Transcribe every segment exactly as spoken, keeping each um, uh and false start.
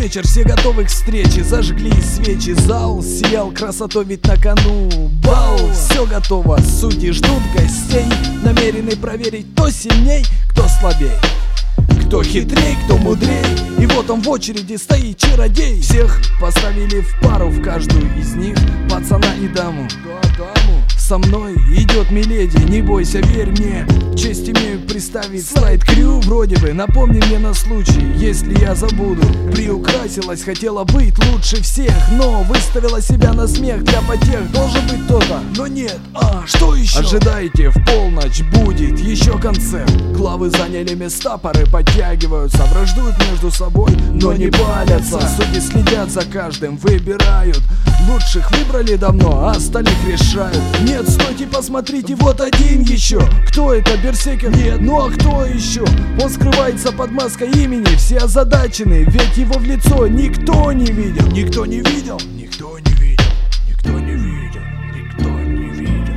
вечер, все готовы к встрече. Зажгли свечи, зал сиял красотой, ведь на кону бал. Все готово, судьи ждут гостей, намерены проверить, кто сильней, кто слабей, кто хитрей, кто мудрей. И вот он в очереди стоит чародей. Всех поставили в пару, в каждую из них пацана и даму. Со мной идет миледи, не бойся, верь мне. Честь имею представить слайд крю вроде бы. Напомни мне на случай, если я забуду. Приукрасилась, хотела быть лучше всех, но выставила себя на смех для потех. Должен быть кто-то, но нет, а что еще? Ожидайте, в полночь будет еще концерт. Главы заняли места, пары подтягиваются, враждуют между собой, но не палятся. Судьи следят за каждым, выбирают. Лучших выбрали давно, а остальных решают. Нет, стойте, посмотрите, вот один еще. Кто это, берсеркер? Нет, ну а кто еще? Он скрывается под маской имени. Все озадачены, ведь его в лицо никто не видел. Никто не видел, никто не видел, никто не видел, никто не видел.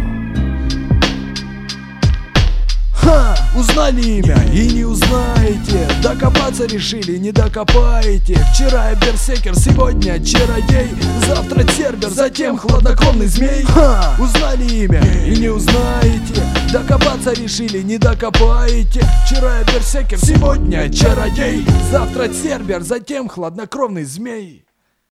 Ха! Узнали имя и не узнаете. Докопаться решили, не докопаете. Вчера я берсеркер, сегодня чародей, завтра цербер, затем хладнокровный змей. Ха! Узнали имя и не узнаете. Докопаться решили, не докопаете. Вчера я берсеркер, сегодня чародей, завтра цербер, затем хладнокровный змей.